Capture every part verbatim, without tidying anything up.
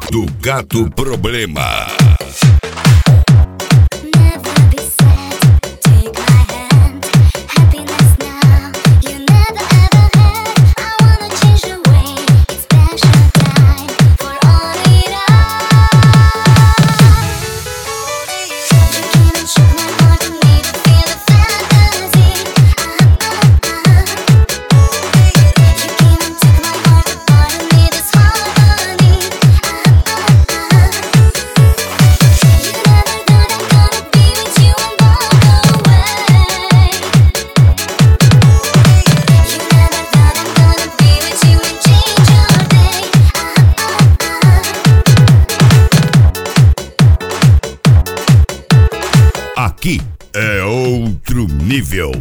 do Gato Problema. Aqui é outro nível.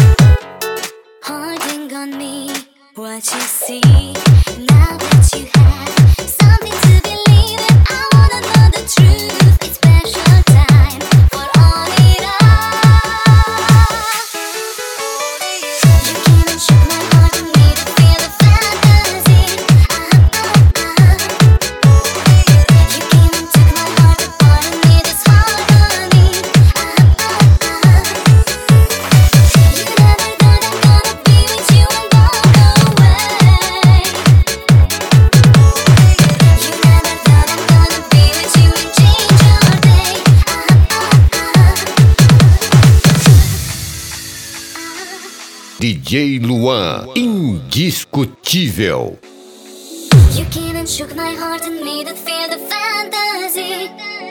D J Luan, indiscutível. You came and shook my heart and made it feel the fantasy.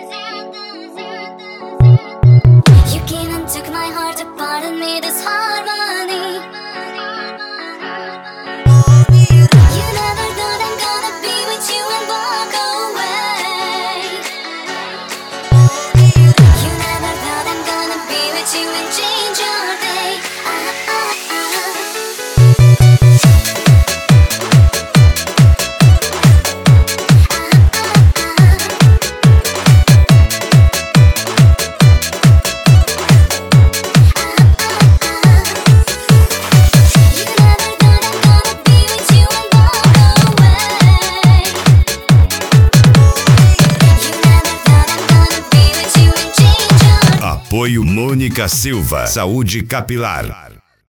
You came and took my heart apart and made us harmony. You never thought I'm gonna be with you and walk away. You never thought I'm gonna be with you and change your day. Ah, ah, ah. Apoio Mônica Silva, Saúde Capilar.